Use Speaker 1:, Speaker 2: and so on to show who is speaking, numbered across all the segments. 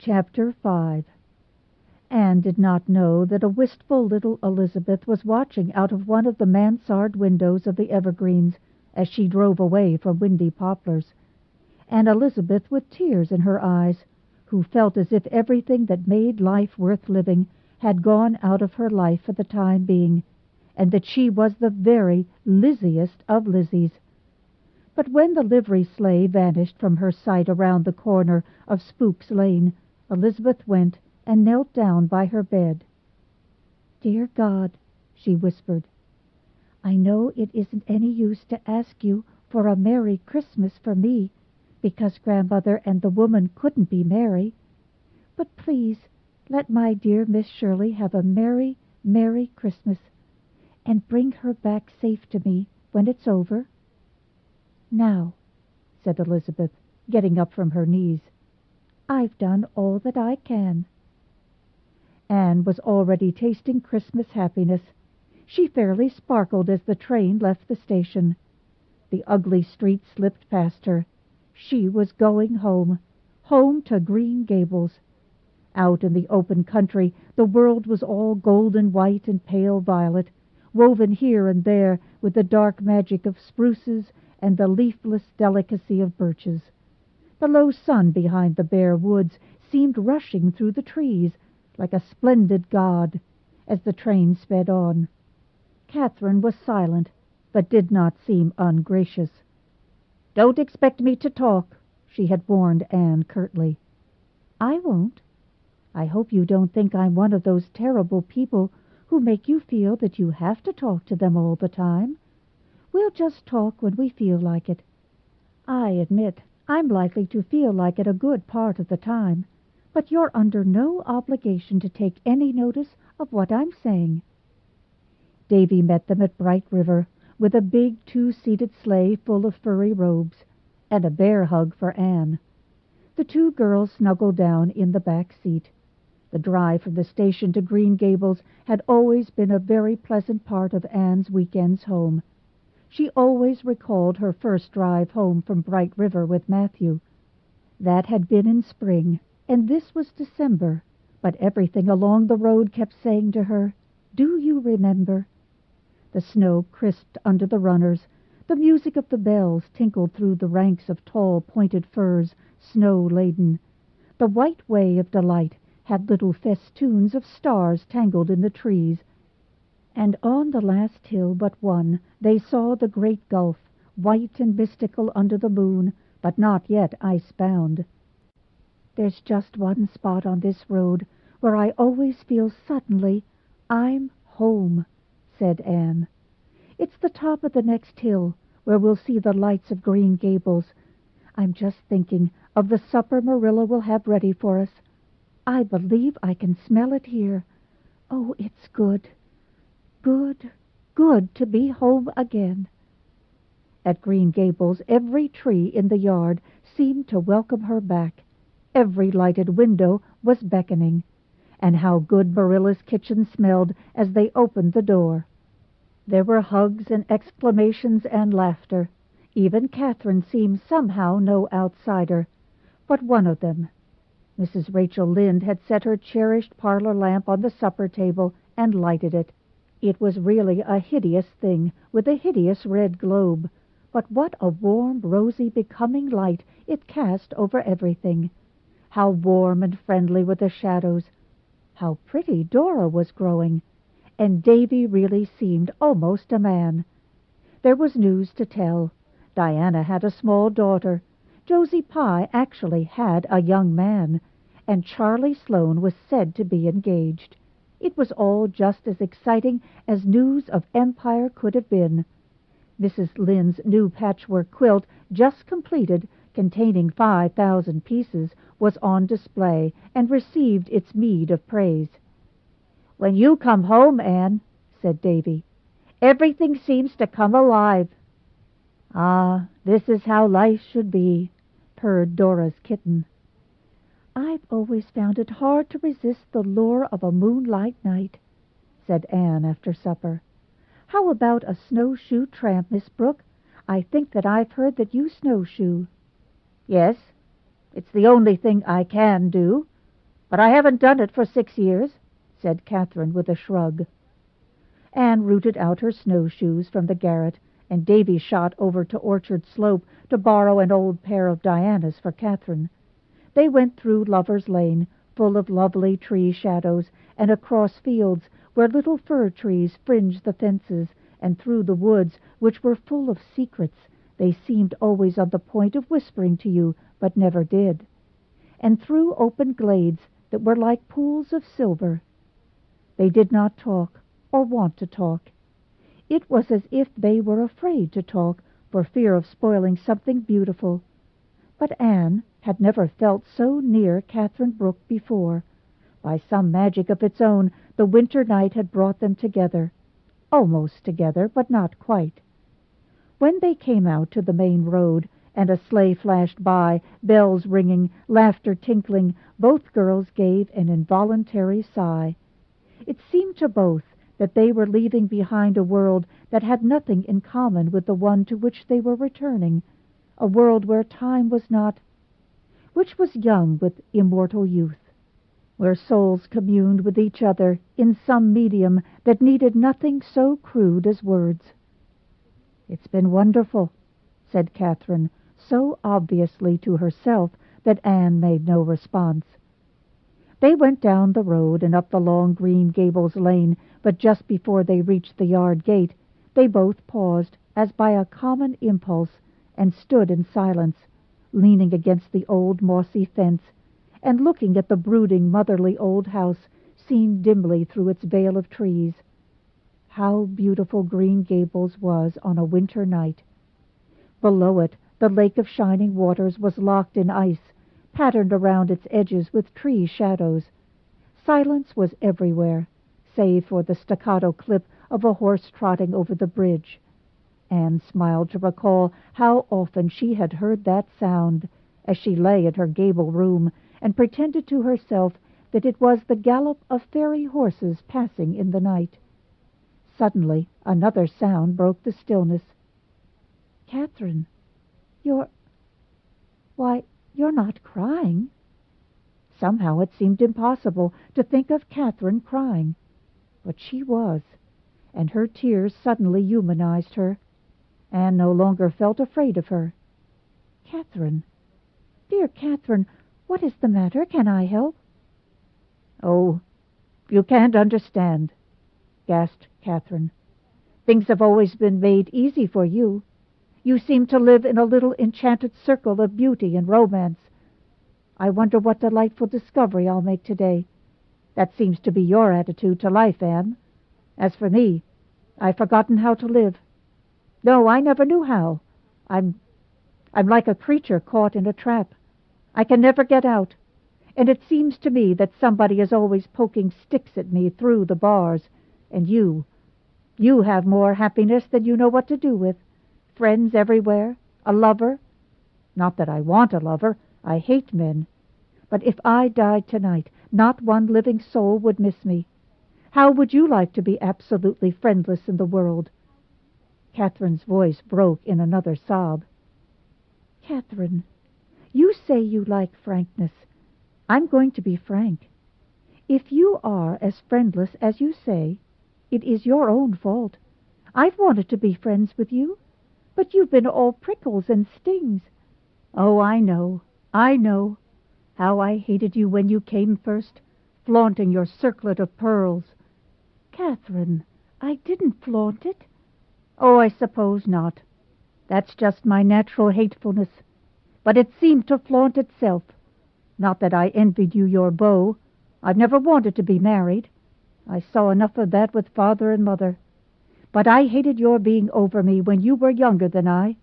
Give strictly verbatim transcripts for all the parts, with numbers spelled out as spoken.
Speaker 1: Chapter five. Anne did not know that a wistful little Elizabeth was watching out of one of the mansard windows of the Evergreens as she drove away from Windy Poplars, and Elizabeth with tears in her eyes, who felt as if everything that made life worth living had gone out of her life for the time being, and that she was the very Lizziest of Lizzies. But when the livery sleigh vanished from her sight around the corner of Spook's Lane, Elizabeth went and knelt down by her bed. "Dear God," she whispered, "I know it isn't any use to ask you for a Merry Christmas for me, because Grandmother and the woman couldn't be merry. But please let my dear Miss Shirley have a Merry, Merry Christmas, and bring her back safe to me when it's over." "Now," said Elizabeth, getting up from her knees, "I've done all that I can." Anne was already tasting Christmas happiness. She fairly sparkled as the train left the station. The ugly street slipped past her. She was going home, home to Green Gables. Out in the open country the world was all golden white and pale violet, woven here and there with the dark magic of spruces and the leafless delicacy of birches. The low sun behind the bare woods seemed rushing through the trees like a splendid god as the train sped on. Catherine was silent, but did not seem ungracious. "Don't expect me to talk," she had warned Anne curtly. "I won't. I hope you don't think I'm one of those terrible people who make you feel that you have to talk to them all the time. We'll just talk when we feel like it. I admit I'm likely to feel like it a good part of the time, but you're under no obligation to take any notice of what I'm saying." Davy met them at Bright River with a big two-seated sleigh full of furry robes, and a bear hug for Anne. The two girls snuggled down in the back seat. The drive from the station to Green Gables had always been a very pleasant part of Anne's weekends home. She always recalled her first drive home from Bright River with Matthew. That had been in spring, and this was December, but everything along the road kept saying to her, "Do you remember?" The snow crisped under the runners. The music of the bells tinkled through the ranks of tall pointed firs, snow-laden. The white way of delight had little festoons of stars tangled in the trees, and on the last hill but one they saw the great gulf, white and mystical under the moon, but not yet ice-bound. "There's just one spot on this road where I always feel suddenly I'm home," said Anne. "It's the top of the next hill, where we'll see the lights of Green Gables. I'm just thinking of the supper Marilla will have ready for us. I believe I can smell it here. Oh, it's good, good, good to be home again." At Green Gables every tree in the yard seemed to welcome her back. Every lighted window was beckoning. And how good Marilla's kitchen smelled as they opened the door. There were hugs and exclamations and laughter. Even Catherine seemed somehow no outsider. But one of them. Missus Rachel Lynde had set her cherished parlor lamp on the supper table and lighted it. It was really a hideous thing, with a hideous red globe. But what a warm, rosy, becoming light it cast over everything. How warm and friendly were the shadows. How pretty Dora was growing. And Davy really seemed almost a man. There was news to tell. Diana had a small daughter. Josie Pye actually had a young man. And Charlie Sloane was said to be engaged. It was all just as exciting as news of Empire could have been. Missus Lynde's new patchwork quilt, just completed, containing five thousand pieces, was on display and received its meed of praise. "When you come home, Anne," said Davy, "everything seems to come alive." "Ah, this is how life should be," purred Dora's kitten. "I've always found it hard to resist the lure of a moonlight night," said Anne after supper. "How about a snowshoe tramp, Miss Brooke? I think that I've heard that you snowshoe." "Yes, it's the only thing I can do. "But I haven't done it for six years," said Catherine with a shrug. Anne rooted out her snowshoes from the garret, and Davy shot over to Orchard Slope to borrow an old pair of Diana's for Catherine. They went through Lover's Lane, full of lovely tree shadows, and across fields where little fir trees fringed the fences, and through the woods, which were full of secrets. They seemed always on the point of whispering to you, but never did. And through open glades that were like pools of silver. They did not talk, or want to talk. It was as if they were afraid to talk, for fear of spoiling something beautiful. But Anne had never felt so near Catherine Brooke before. By some magic of its own, the winter night had brought them together. Almost together, but not quite. When they came out to the main road, and a sleigh flashed by, bells ringing, laughter tinkling, both girls gave an involuntary sigh. It seemed to both that they were leaving behind a world that had nothing in common with the one to which they were returning, a world where time was not, which was young with immortal youth, where souls communed with each other in some medium that needed nothing so crude as words. "It's been wonderful," said Catherine, so obviously to herself that Anne made no response. They went down the road and up the long Green Gables lane, but just before they reached the yard gate, they both paused, as by a common impulse, and stood in silence, leaning against the old mossy fence, and looking at the brooding, motherly old house, seen dimly through its veil of trees. How beautiful Green Gables was on a winter night! Below it, the lake of shining waters was locked in ice, patterned around its edges with tree shadows. Silence was everywhere, save for the staccato clip of a horse trotting over the bridge. Anne smiled to recall how often she had heard that sound as she lay in her gable room, and pretended to herself that it was the gallop of fairy horses passing in the night. Suddenly another sound broke the stillness. "Catherine, you're... why, you're not crying." Somehow it seemed impossible to think of Catherine crying. But she was, and her tears suddenly humanized her. Anne no longer felt afraid of her. "Catherine, dear Catherine, what is the matter? Can I help?" "Oh, you can't understand," gasped Catherine. "Things have always been made easy for you. You seem to live in a little enchanted circle of beauty and romance. I wonder what delightful discovery I'll make today. That seems to be your attitude to life, Anne. As for me, I've forgotten how to live. No, I never knew how. I'm, I'm like a creature caught in a trap. I can never get out, and it seems to me that somebody is always poking sticks at me through the bars, and you, you have more happiness than you know what to do with. Friends everywhere, a lover. Not that I want a lover. I hate men. But if I died tonight, not one living soul would miss me. How would you like to be absolutely friendless in the world?" Catherine's voice broke in another sob. "Catherine, you say you like frankness. I'm going to be frank. If you are as friendless as you say, it is your own fault. I've wanted to be friends with you, but you've been all prickles and stings. Oh, I know, I know. How I hated you when you came first, flaunting your circlet of pearls." "Catherine, I didn't flaunt it." "Oh, I suppose not. That's just my natural hatefulness. But it seemed to flaunt itself. Not that I envied you your beau. I've never wanted to be married. I saw enough of that with father and mother. But I hated your being over me when you were younger than I.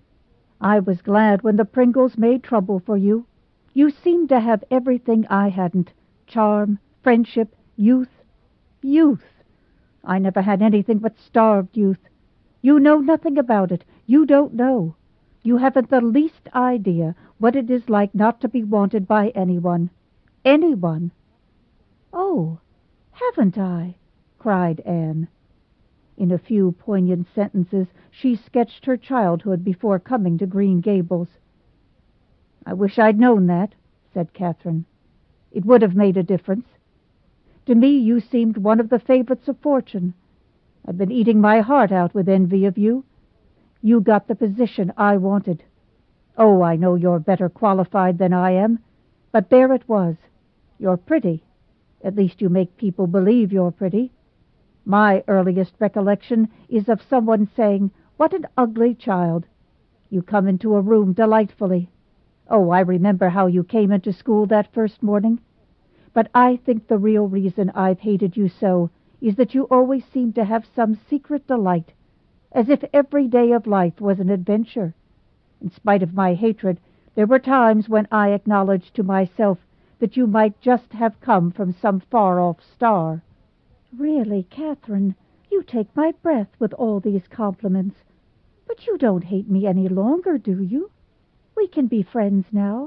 Speaker 1: I was glad when the Pringles made trouble for you. You seemed to have everything I hadn't. Charm, friendship, youth. Youth! I never had anything but starved youth. You know nothing about it. You don't know. You haven't the least idea what it is like not to be wanted by anyone. Anyone." "Oh, haven't I?" cried Anne. In a few poignant sentences she sketched her childhood before coming to Green Gables. "I wish I'd known that," said Catherine. It would have made a difference. To me you seemed one of the favorites of fortune. I've been eating my heart out with envy of you. You got the position I wanted. Oh, I know you're better qualified than I am, but there it was. You're pretty. At least you make people believe you're pretty. My earliest recollection is of someone saying, "What an ugly child." You come into a room delightfully. Oh, I remember how you came into school that first morning. But I think the real reason I've hated you so is that you always seemed to have some secret delight, as if every day of life was an adventure. In spite of my hatred, there were times when I acknowledged to myself that you might just have come from some far-off star. Really, Catherine, you take my breath with all these compliments. But you don't hate me any longer, do you? We can be friends now.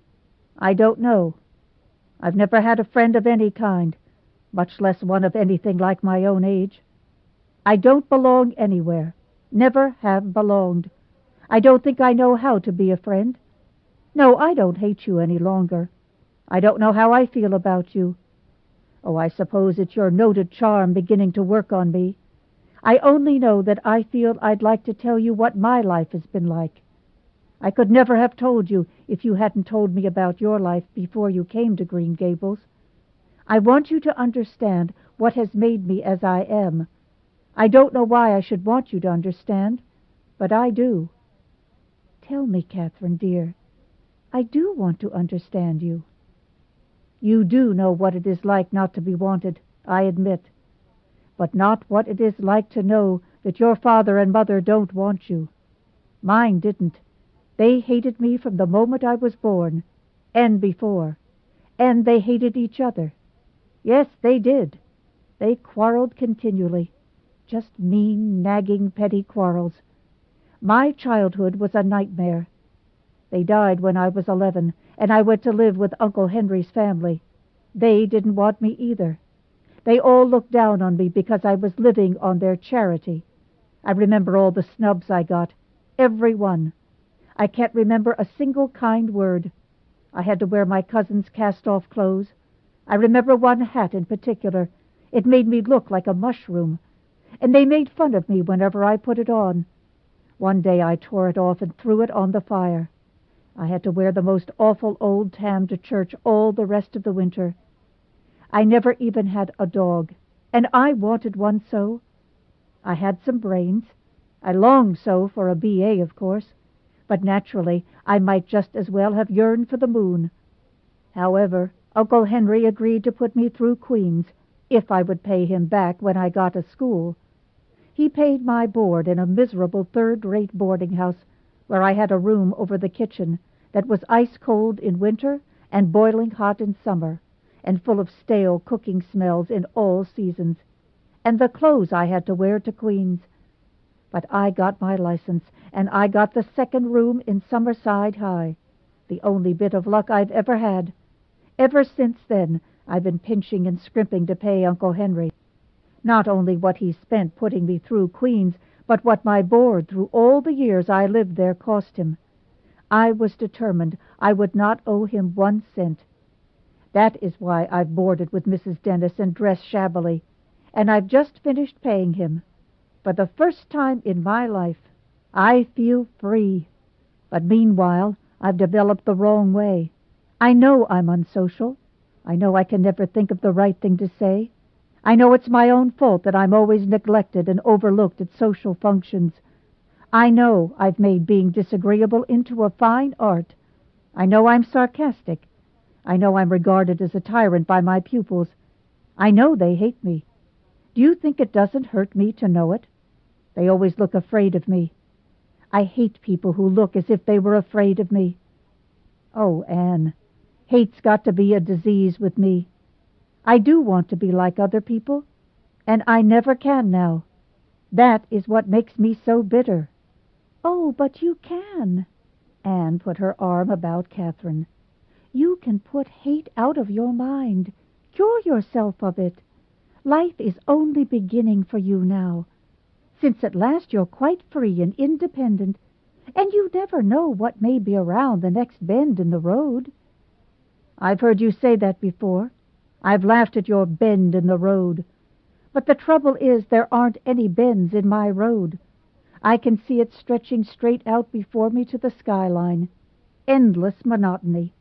Speaker 1: I don't know. I've never had a friend of any kind, much less one of anything like my own age. I don't belong anywhere, never have belonged. I don't think I know how to be a friend. No, I don't hate you any longer. I don't know how I feel about you. Oh, I suppose it's your noted charm beginning to work on me. I only know that I feel I'd like to tell you what my life has been like. I could never have told you if you hadn't told me about your life before you came to Green Gables. I want you to understand what has made me as I am. I don't know why I should want you to understand, but I do. Tell me, Catherine, dear. I do want to understand you. You do know what it is like not to be wanted, I admit, but not what it is like to know that your father and mother don't want you. Mine didn't. They hated me from the moment I was born, and before, and they hated each other. Yes, they did. They quarreled continually, just mean, nagging, petty quarrels. My childhood was a nightmare. They died when I was eleven, and I went to live with Uncle Henry's family. They didn't want me either. They all looked down on me because I was living on their charity. I remember all the snubs I got, every one. I can't remember a single kind word. I had to wear my cousin's cast-off clothes. I remember one hat in particular. It made me look like a mushroom, and they made fun of me whenever I put it on. One day I tore it off and threw it on the fire. I had to wear the most awful old tam to church all the rest of the winter. I never even had a dog, and I wanted one so. I had some brains. I longed so for a B A, of course, but naturally I might just as well have yearned for the moon. However, Uncle Henry agreed to put me through Queen's if I would pay him back when I got a school. He paid my board in a miserable third-rate boarding house where I had a room over the kitchen that was ice-cold in winter and boiling hot in summer, and full of stale cooking smells in all seasons, and the clothes I had to wear to Queen's. But I got my license, and I got the second room in Summerside High, the only bit of luck I've ever had. Ever since then, I've been pinching and scrimping to pay Uncle Henry. Not only what he spent putting me through Queen's, but what my board through all the years I lived there cost him. I was determined I would not owe him one cent. That is why I've boarded with Missus Dennis and dressed shabbily, and I've just finished paying him. For the first time in my life, I feel free. But meanwhile, I've developed the wrong way. I know I'm unsocial. I know I can never think of the right thing to say. I know it's my own fault that I'm always neglected and overlooked at social functions. I know I've made being disagreeable into a fine art. I know I'm sarcastic. I know I'm regarded as a tyrant by my pupils. I know they hate me. Do you think it doesn't hurt me to know it? They always look afraid of me. I hate people who look as if they were afraid of me. Oh, Anne, hate's got to be a disease with me. I do want to be like other people, and I never can now. That is what makes me so bitter. Oh, but you can. Anne put her arm about Catherine. You can put hate out of your mind. Cure yourself of it. Life is only beginning for you now, since at last you're quite free and independent, and you never know what may be around the next bend in the road. I've heard you say that before. I've laughed at your bend in the road. But the trouble is there aren't any bends in my road. I can see it stretching straight out before me to the skyline. Endless monotony.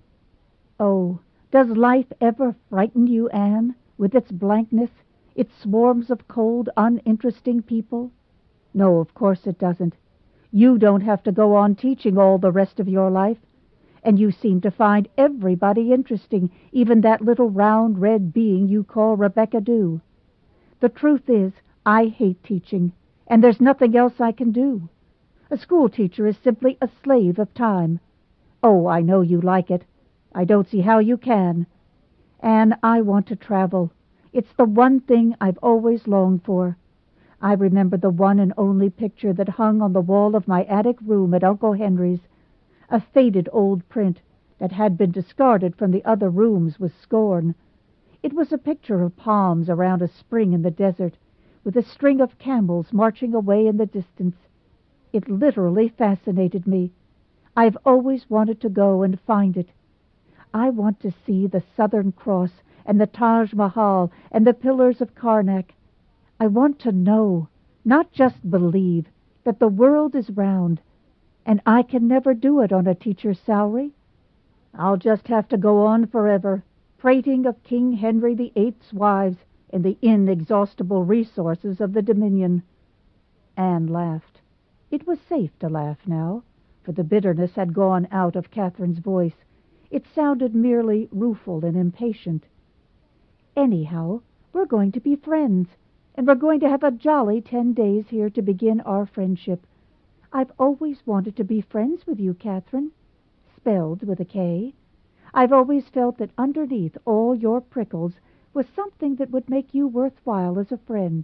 Speaker 1: Oh, does life ever frighten you, Anne, with its blankness, its swarms of cold, uninteresting people? No, of course it doesn't. You don't have to go on teaching all the rest of your life. And you seem to find everybody interesting, even that little round red being you call Rebecca Dew. The truth is, I hate teaching, and there's nothing else I can do. A school teacher is simply a slave of time. Oh, I know you like it. I don't see how you can. And I want to travel. It's the one thing I've always longed for. I remember the one and only picture that hung on the wall of my attic room at Uncle Henry's, a faded old print that had been discarded from the other rooms with scorn. It was a picture of palms around a spring in the desert, with a string of camels marching away in the distance. It literally fascinated me. I've always wanted to go and find it. I want to see the Southern Cross and the Taj Mahal and the Pillars of Karnak. I want to know, not just believe, that the world is round, and I can never do it on a teacher's salary. I'll just have to go on forever, prating of King Henry the Eighth's wives and the inexhaustible resources of the Dominion. Anne laughed. It was safe to laugh now, for the bitterness had gone out of Catherine's voice. It sounded merely rueful and impatient. Anyhow, we're going to be friends, and we're going to have a jolly ten days here to begin our friendship. I've always wanted to be friends with you, Catherine, spelled with a K. I've always felt that underneath all your prickles was something that would make you worthwhile as a friend.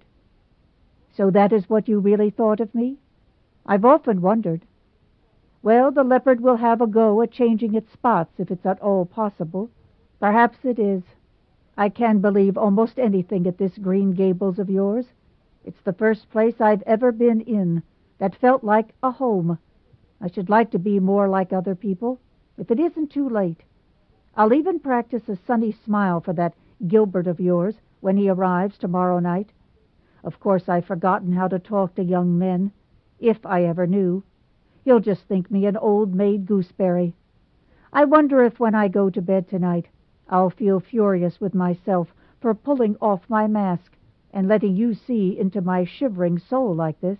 Speaker 1: So that is what you really thought of me? I've often wondered. Well, the leopard will have a go at changing its spots if it's at all possible. Perhaps it is. I can believe almost anything at this Green Gables of yours. It's the first place I've ever been in that felt like a home. I should like to be more like other people, if it isn't too late. I'll even practice a sunny smile for that Gilbert of yours when he arrives tomorrow night. Of course, I've forgotten how to talk to young men, if I ever knew. He'll just think me an old maid gooseberry. I wonder if when I go to bed tonight, I'll feel furious with myself for pulling off my mask and letting you see into my shivering soul like this.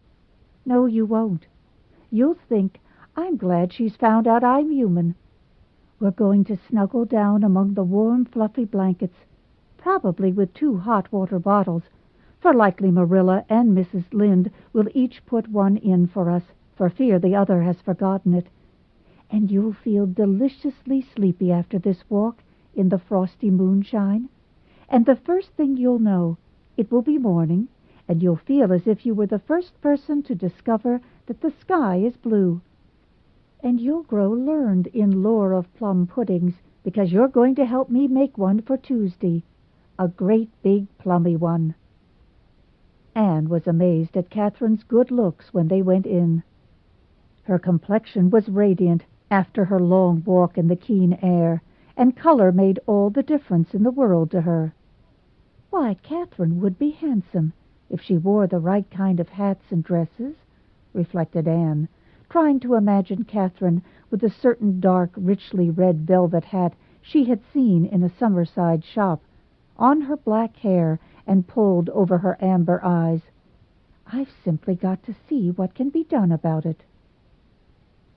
Speaker 1: No, you won't. You'll think, I'm glad she's found out I'm human. We're going to snuggle down among the warm, fluffy blankets, probably with two hot water bottles, for likely Marilla and Missus Lynde will each put one in for us, for fear the other has forgotten it. And you'll feel deliciously sleepy after this walk in the frosty moonshine. And the first thing you'll know, it will be morning, and you'll feel as if you were the first person to discover that the sky is blue. And you'll grow learned in lore of plum puddings, because you're going to help me make one for Tuesday, a great big plummy one. Anne was amazed at Catherine's good looks when they went in. Her complexion was radiant after her long walk in the keen air, and color made all the difference in the world to her. Why, Catherine would be handsome if she wore the right kind of hats and dresses, reflected Anne, trying to imagine Catherine with a certain dark, richly red velvet hat she had seen in a Summerside shop, on her black hair and pulled over her amber eyes. I've simply got to see what can be done about it.